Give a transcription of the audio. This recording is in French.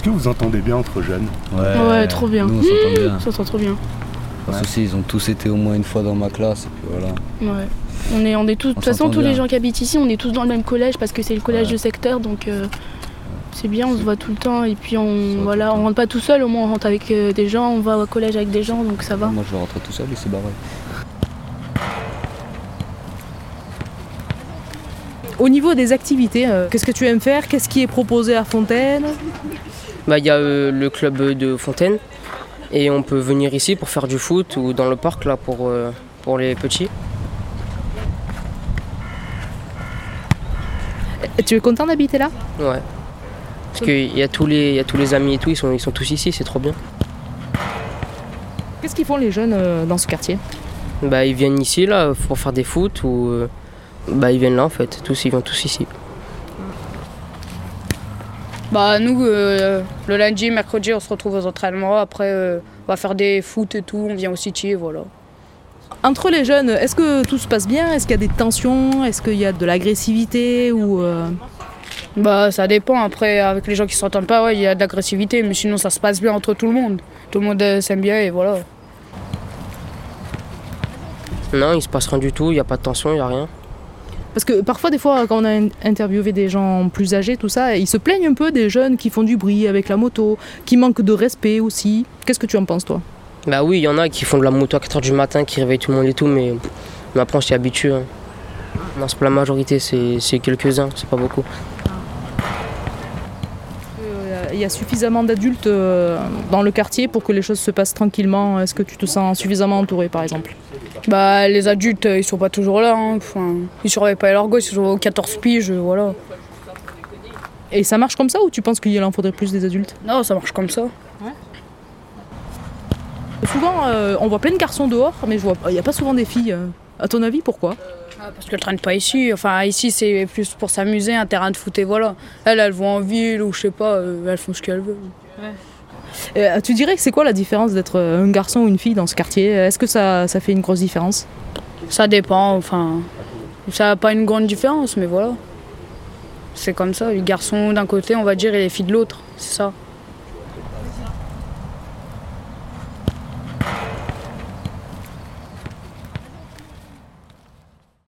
Est-ce que vous entendez bien entre jeunes? Ouais, trop bien. Nous, on s'entend bien. On s'entend trop bien. Parce que aussi, ils ont tous été au moins une fois dans ma classe, et puis voilà. Ouais. On est tous, de toute façon, tous les gens qui habitent ici, on est tous dans le même collège parce que c'est le collège de secteur, donc c'est bien, on se voit tout le temps. Et puis on rentre pas tout seul, au moins on rentre avec des gens, on va au collège avec des gens, donc ça va. Moi, je vais rentrer tout seul et c'est barré. Au niveau des activités, qu'est-ce que tu aimes faire? Qu'est-ce qui est proposé à Fontaine? Il y a le club de Fontaine et on peut venir ici pour faire du foot ou dans le parc là pour les petits. Et tu es content d'habiter là? Ouais. Parce qu'il y a tous les amis et tout, ils sont tous ici, c'est trop bien. Qu'est-ce qu'ils font les jeunes dans ce quartier? Ils viennent ici là pour faire des foot ou ils viennent là en fait, ils viennent tous ici. Nous, le lundi, mercredi, on se retrouve aux entraînements. Après, on va faire des foot et tout, on vient au City, voilà. Entre les jeunes, est-ce que tout se passe bien? Est-ce qu'il y a des tensions? Est-ce qu'il y a de l'agressivité ou Ça dépend. Après, avec les gens qui s'entendent pas, ouais, il y a de l'agressivité, mais sinon ça se passe bien entre tout le monde. Tout le monde s'aime bien et voilà. Non, il se passe rien du tout, il n'y a pas de tension, il n'y a rien. Parce que parfois, des fois, quand on a interviewé des gens plus âgés, tout ça, ils se plaignent un peu des jeunes qui font du bruit avec la moto, qui manquent de respect aussi. Qu'est-ce que tu en penses, toi? Oui, il y en a qui font de la moto à 4h du matin, qui réveillent tout le monde et tout, mais après on s'y habitue. Hein. Non, c'est pas la majorité, c'est quelques-uns, c'est pas beaucoup. Il y a suffisamment d'adultes dans le quartier pour que les choses se passent tranquillement. Est-ce que tu te sens suffisamment entouré, par exemple? Les adultes, ils sont pas toujours là. Hein. Enfin, ils surveillent pas leurs gosses, ils sont aux 14 piges, voilà. Et ça marche comme ça ou tu penses qu'il en faudrait plus des adultes? Non, ça marche comme ça. Ouais. Souvent, on voit plein de garçons dehors, mais il n'y a pas souvent des filles. À ton avis, pourquoi? Parce qu'elles traînent pas ici. Enfin, ici, c'est plus pour s'amuser, un terrain de foot et voilà. Elles vont en ville ou je sais pas, elles font ce qu'elles veulent. Ouais. Tu dirais que c'est quoi la différence d'être un garçon ou une fille dans ce quartier? Est-ce que ça fait une grosse différence? Ça dépend, enfin, ça n'a pas une grande différence, mais voilà. C'est comme ça, les garçons d'un côté, on va dire, et les filles de l'autre, c'est ça.